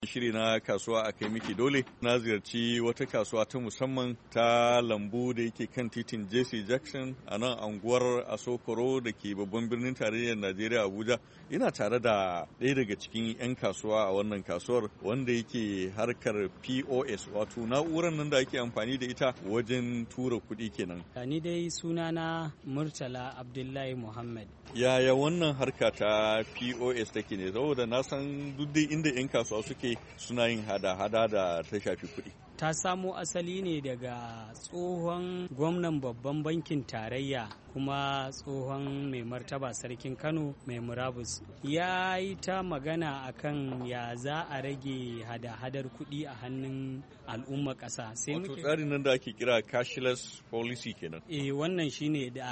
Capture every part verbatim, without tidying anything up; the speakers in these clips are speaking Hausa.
Shiri na kasuwa a kai miki dole na ziyarci wata kasuwa ta musamman ta lambu da yake kan titin J C Jackson a nan anguwar Asokoro da ke babban birnin tarayyar Najeriya Abuja. Ina tare da ɗaya daga cikin 'yan kasuwa a wannan kasuwar wanda yake harkar P O S wato na'urar nan da ake amfani da ita wajen tura kuɗi kenan. Ni dai sunana Murtala Abdullahi Muhammad. Yaya wannan harka ta P O S take ne? Saboda na san duk dai inda 'yan kasuwa suke suna yin hada-hada da ta shafi kuɗi. Ta samo asali ne daga tsohon gwamnan babban bankin tarayya kuma tsohon mai martaba sarkin Kano mai murabus. Ya yi ta magana akan ya za a rage hada-hadar kuɗi a hannun al'umma ƙasa. Wato tsarin nan da ake kira cashless policy kenan. Eh wannan shine da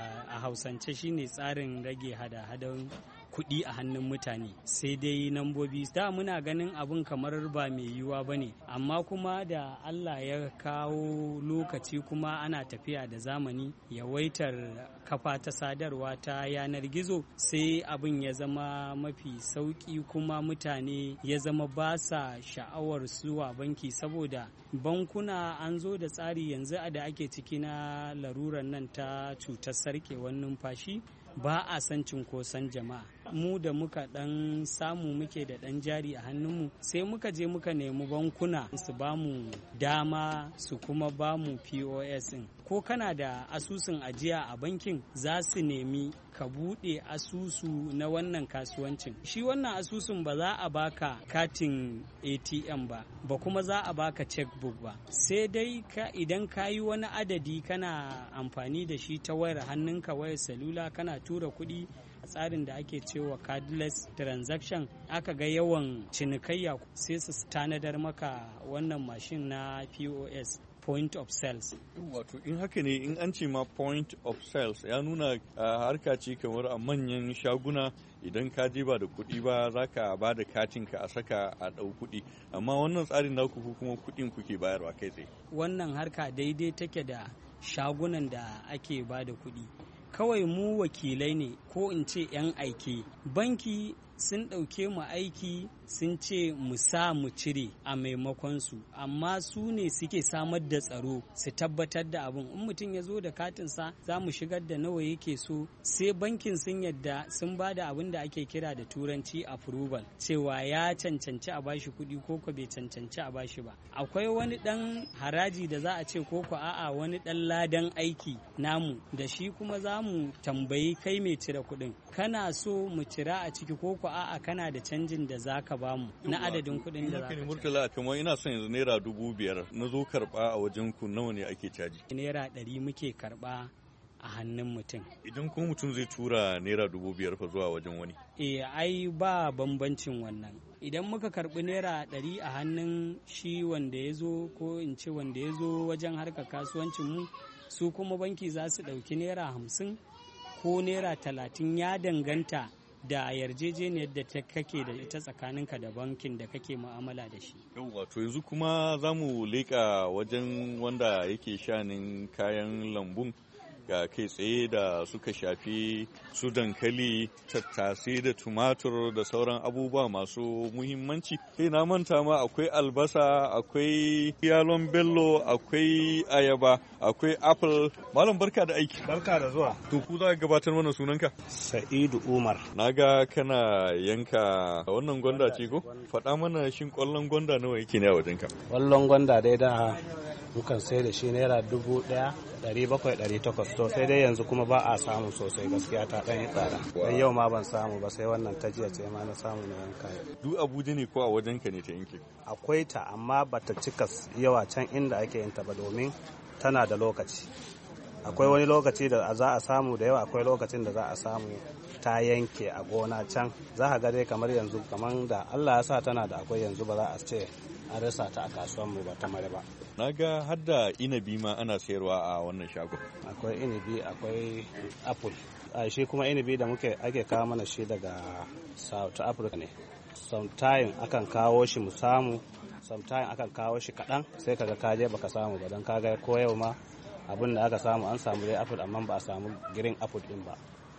a Hausance shine tsarin rage hada-hadar kuɗi a hannun mutane, sai dai nambobi da muna ganin abin kamar ba mai yiwuwa ba ne, amma kuma da Allah ya kawo lokaci kuma ana tafiya da zamani yawaitar kafa ta sadarwa ta yanar gizo sai abin ya zama mafi sauƙi kuma mutane ya zama ba sa sha'awar zuwa banki saboda bankuna an zo da tsari yanzu da ake ciki na larurar nan ta cutar sarkewar numfashi. Ba a san cinkoson jama'a. Mu da muka dan samu muke da dan jari a hannunmu sai muka je muka nemi bankuna su bamu dama su kuma bamu P O S din. Ko kana da asusun ajiya a bankin za su nemi ka buɗe asusu na wannan kasuwancin. Shi wannan asusun ba za a baka katin A T M ba, ba kuma za a baka checkbook ba. Sai dai ka idan ka yi wani adadi kana amfani da shi ta wayar hannunka, wayar salula, kana tura kuɗi a tsarin da ake cewa cardless transaction, aka ga yawan cinikayya sai su tanadar maka wannan mashin na P O S. Point of sales. Wato in haka ne in an ce ma point of sales ya nuna harka ce kamar a manyan shaguna idan ka je ba da kuɗi ba za ka ba da katinka a saka a ɗau kuɗi, amma wannan tsarin naku ku kuma kuɗin kuke bayarwa kai tsaye. Wannan harka daidai take da shagunan da ake ba da kuɗi. Kawai mu wakilai ne ko in ce 'yan aiki. Banki sun ɗauke mu aiki sun ce mu sa mu cire a maimakon su, amma su ne suke samar da tsaro su tabbatar da abin. In mutum ya zo da katinsa za mu shigar da nawa yake so, sai bankin sun yadda sun ba da abin da ake kira da turanci approval cewa ya cancanci a bashi kuɗi ko ko bai cancanci a bashi ba. Akwai wani ɗan haraji da za a ce ko ko a'a wani ɗan ladan aiki namu da shi kuma za mu tambayi kai mai cire kuɗin, kana so mu cira a ciki ko ko a'a kana da canjin da zaka bamu na adadin kuɗin da zaka ci. Murtala kamar ina son yanzu naira dubu biyar na zo karɓa a wajen ku nawa ne ake caji? Naira ɗari muke karɓa a hannun mutum. Idan kuma mutum zai tura naira dubu biyar fa zuwa wajen wani? Eh ai ba bambancin wannan. Idan muka karɓi naira ɗari a hannun shi wanda ya zo ko in ce wanda ya zo wajen harkar kasuwancin mu, su kuma banki za su ɗauki naira hamsin ko naira talatin, ya danganta da yarjejeniyar da ta kake da ita tsakaninka da bankin da kake mu'amala da shi. Wato yanzu kuma za mu leƙa wajen wanda yake shanin kayan lambun ga kai tsaye da suka shafi su dankali, tattasai da tumatur da sauran abubuwa masu muhimmanci. Sai na manta ma akwai albasa, akwai yalon bello, akwai ayaba, akwai apple. Malam barka da aiki. Barka da zuwa. To ku za ka gabatar mana sunanka? Sa'idu Umar. Naga kana yanka wannan gwanda ce ko? Faɗa mana shin ƙwallon gwanda nawa yake ne a wajenka? Ƙwallon gwanda dai da mukan sai da shi naira dubu ɗaya ɗari bakwai ɗari takwas, to sai dai yanzu kuma ba a samu sosai gaskiya ta ɗan yi tsada. Dan yau ma ban samu ba sai wannan ta jiya ce ma na samu na yanka. Duk Abuja ne ko a wajenka ne ta yanke? Akwai ta amma bata cika yawa can inda ake yin ta ba domin tana da lokaci. Akwai wani lokaci da za a samu da yawa, akwai lokacin da za a samu ta yanke a gona can. Za ka ga dai kamar yanzu kamar da Allah ya sa tana da akwai yanzu ba za a ce an rasa ta a kasuwan mu ba ta mare ba. Na ga har da inabi ma ana sayarwa a wannan shagon. Akwai inabi, akwai apple. A shi kuma inabi da muke ake kawo mana shi daga South Africa ne. Sometime akan kawo shi mu samu, sometime akan kawo shi kaɗan sai kaga kaje baka samu ba, don kaga ko yau ma abin da aka samu an samu dai apple amma ba a samu green apple din ba.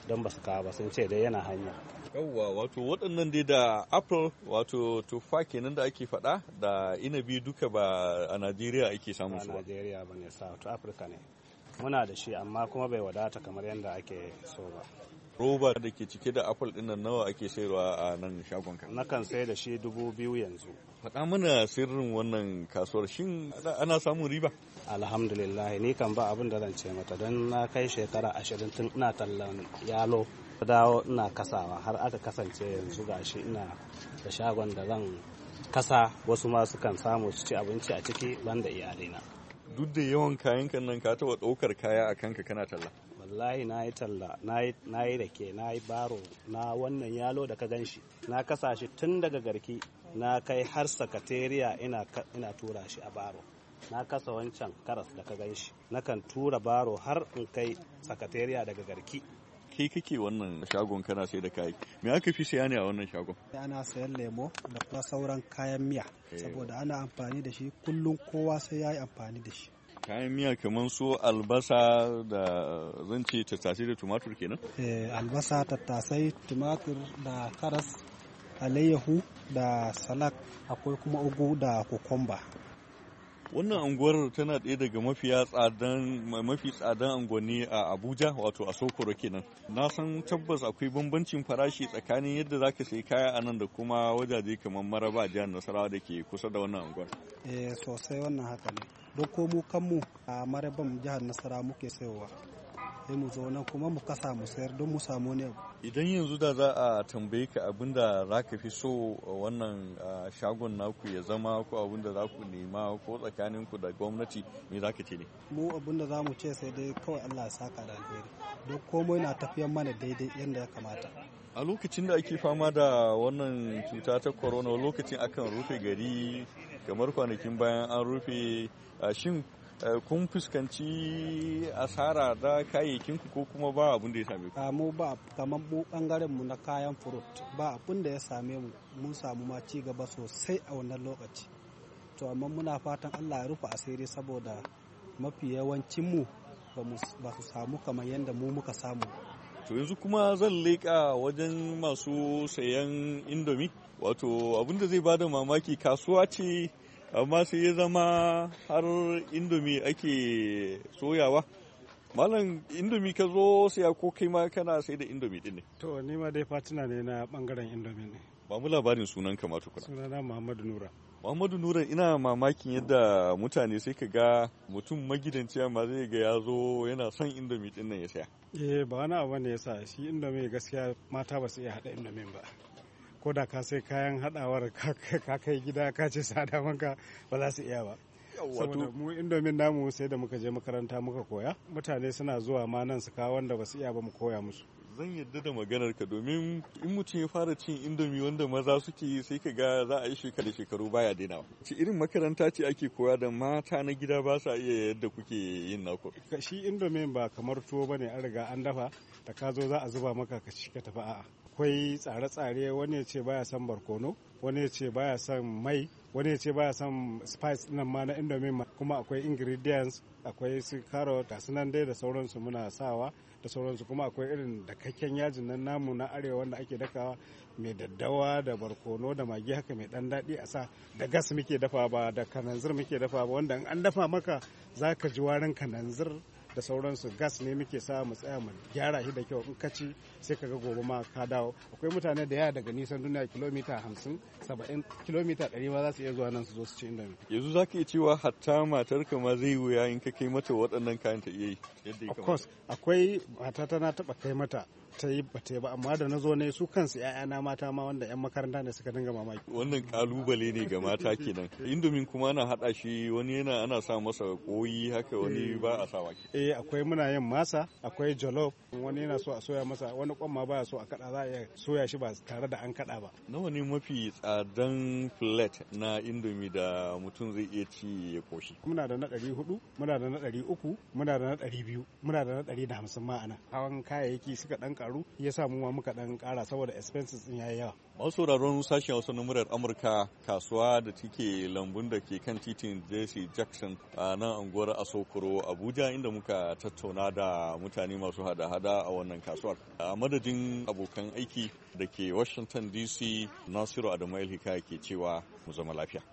don ba su kawo ba, sun ce dai yana hanya. Yawwa, wato waɗannan dai da apple wato tufa kenan da ake faɗa da inabi duka ba a Najeriya ake samun su ba. Ba Najeriya ba ne, South Africa ne. Muna da shi amma kuma bai wadata kamar yadda ake so ba. Roba da ke cike da apple ɗin nan nawa ake sayarwa a nan shagon ka? Nakan sai da shi dubu biyu yanzu. Faɗa mana sirrin wannan kasuwar, shin ana samun riba? Alhamdulillah, ni kan ba abin da zan ce mata don na kai shekara ashirin tun ina tallan yalo. Dawo ina kasawa har aka kasance yanzu gashi ina da shagon da zan kasa, wasu ma sukan samu su ci abinci a ciki banda iyalina. Duk da yawan kayan kan nan ka taɓa ɗaukar kaya a kanka kana talla? Wallahi na yi talla, na yi rake, na yi baro, na wannan yalo da ka gan shi, na kasa shi tun daga garki, na kai har sakatariya ina, ina tura shi a baro. Na kasa wancan karas da ka gan shi, nakan tura baro har in kai sakatariya daga garki. Kai kake wannan shagon kana sai da kayi, me aka fi saya ne a wannan shagon? Ana sayan lemo da kuma sauran kayan miya, saboda ana amfani da shi kullum, kowa sai ya yi amfani da shi. Kayan miya kamar su albasa da zan ce tattasai da tumatur kenan? Eh, albasa, tattasai, tumatur da karas, alayyahu da salak, akwai kuma ugu da kokomba. Wannan unguwar tana ɗaya daga mafiya tsadan mafi tsadan unguwanni a Abuja, wato a Sokoro kenan. Na san tabbas akwai bambancin farashi tsakanin yadda zaka sayi kaya a nan da kuma wajaje kamar Maraba, jihar Nasarawa da ke kusa da wannan unguwar. Eh, sosai wannan haka ne. Don ko mu kanmu a Maraban jihar Nasarawa muke sayowa. Sai mu zo nan kuma mu kasa mu sayar don mu samu ne. Idan yanzu da za a tambaye ka abin da za ka fi so wannan shagon naku ya zama, ko abin da za ku nema, ko tsakanin ku da gwamnati, me za ka ce ne? Mu abin da za mu ce sai dai kawai Allah ya saka da alheri. Don komai na tafiyan mana daidai yadda ya kamata. A lokacin da ake fama da wannan cuta ta corona, lokacin akan rufe gari, kamar kwanakin bayan an rufe, shin kun fuskanci asara da kayayyakinku ko kuma ba abin da ya same ku? Mu ba, kamar mu bangaren mu na kayan furut ba abin da ya same mu, mun samu ma ci gaba sosai a wannan lokaci. To amma muna fatan Allah ya rufe asiri, saboda mafi yawancin mu ba su samu kamar yadda mu muka samu. To yanzu kuma zan leƙa wajen masu sayan indomi, wato abin da zai bada mamaki, kasuwa ce amma sai ya zama har indomi ake soyawa. Malam, indomi ka zo saya ko kai ma kana sai da indomi din ne? To ni ma dai fatina ne na bangaren indomi ne. Ba mu labarin sunan ka ma tukuna. Sunana Muhammadu Nura. Muhammadu Nura, ina mamakin yadda mutane sai ka ga mutum magidanci amma zai ga ya zo yana son indomi din nan ya saya. Eh, ba wani abu ne yasa shi indomi gaskiya mata ba su iya hada indomi ba. Ko da ka sai kayan hadawar ka kai gida ka ce sada maka ba za su iya ba. Saboda mu indomin namu sai da muka je makaranta muka koya, mutane suna zuwa ma nan su kawo wanda ba su iya ba mu koya musu. Zan yadda da maganar ka, domin in mutum ya fara cin indomi wanda maza suke yi sai ka ga za a yi shekara shekaru baya dainawa. Ci irin makaranta ce ake koya da mata na gida ba sa iya yadda kuke yin naku? Shi indomin ba kamar tuwo bane, an riga an dafa da ka zo za a zuba maka ka ci ka tafi, a'a. Akwai tsare-tsare, wani ya ce baya son barkono, wani ya ce baya son mai, wani ya ce baya son spice nan ma na indomin, kuma akwai ingredients, akwai su carrot da sunan dai da sauransu muna sawa da sauransu, kuma akwai irin dakakken yajin nan namu na arewa wanda ake dakawa mai daddawa da barkono da magi haka mai dan daɗi a sa, da gas muke dafa ba da kananzir muke dafa ba, wanda in an dafa maka za ka ji warin kananzir da sauransu. Gas ne muke sa mu tsaya mu gyara shi da kyau, in ka ci sai ka ga gobe ma ka dawo. Akwai mutane da yawa daga nisan duniya, kilomita hamsin saba'in kilomita ɗari ma za su iya zuwa nan su zo su ci indomi. Yanzu za ka iya cewa hatta matar ka ma zai wuya in ka kai mata waɗannan kayan ta iya yi yadda ya kamata? Of course, akwai mata na taɓa kai mata ta yi ba ta yi ba, amma da na zo ne su kansu ‘ya'yana mata ma wanda ‘yan makaranta ne suka dinga mamaki. Wannan kalubale ne ga mata kenan. Indomin kuma ana haɗa shi, wani yana ana sa masa koyi haka, wani ba a sa wake. Eh, akwai muna yin masa, akwai jollof, wani yana so a soya masa, wani kwan ma baya so a kada, za a iya soya shi ba tare da an kada ba. Nawa ne mafi tsadan plate na indomi da mutum zai iya ci ya koshi? Muna da na ɗari hudu, muna da na ɗari uku, muna da na ɗari biyu, muna da na ɗari da hamsin ma ana. Hawan kayayyaki suka ɗan karu ya sa mu ma muka dan kara saboda expenses din yayi yawa. Masu sauraron sashen wasu na muryar Amurka, kasuwa da take lambun da ke kan titin Jesse Jackson a nan anguwar Asokoro Abuja, inda muka tattauna da mutane masu hada-hada a wannan kasuwar. A madadin abokan aiki da ke Washington D C, Nasiru Adamu Hikaya ke cewa mu zama lafiya.